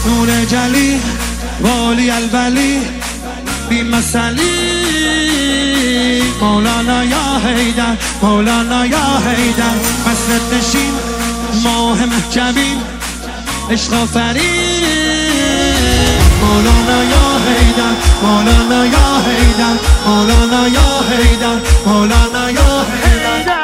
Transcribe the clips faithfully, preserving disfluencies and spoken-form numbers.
نور جلی والی الولی بی مثلی مولانا یا حیدر مولانا یا حیدر مسند نشین ماه محجبین عشق آفرین مولانا یا حیدر مولانا یا حیدر مولانا یا حیدر مولانا یا حیدر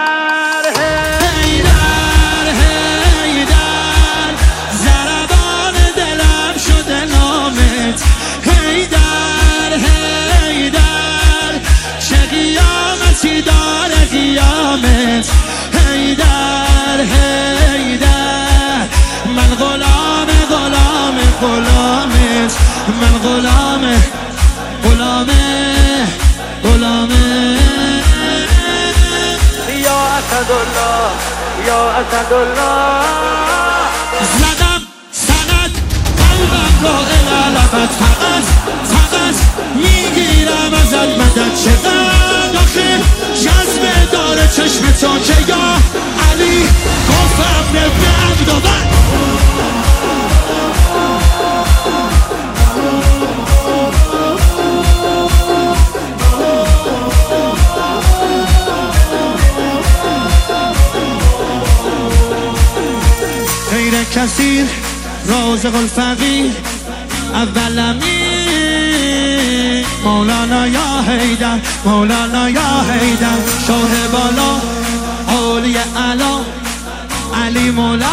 دار قیامت حیدر حیدر من غلام غلام غلامت من غلام غلام غلام یا اسدالله یا اسدالله زدم سند قلبم را الالبت فقط فقط میگیرم ازت مدد چقدر آخه جذبه داره چشم تو که یا علی گفتم ابن عبدالله غیر کثیر رازق الفقیر اول امین مولانا یا حیدر مولانا یا حیدر شاه بالا اولی علا علی مولا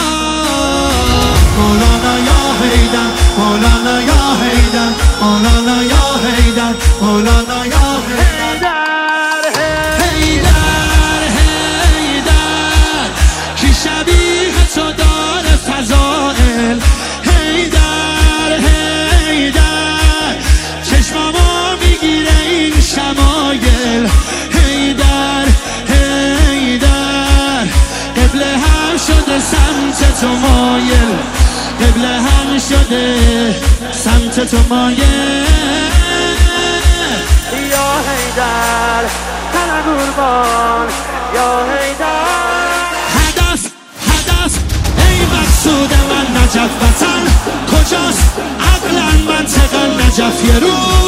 مولانا یا حیدر مولانا یا حیدر مولانا یا حیدر مولانا یا حیدر حیدر حیدر کی شبیه تو داره فضائل حیدر حیدر چشمامو میگیره این شمایل حیدر حیدر قبله هم شده سمت تو مایل قبله هم شده سمت تو مایل یا حیدر تن قربان یا حیدر هدف هدف ای مقصود من نجف وطن کجاست عقلا منطقا نجف یه روز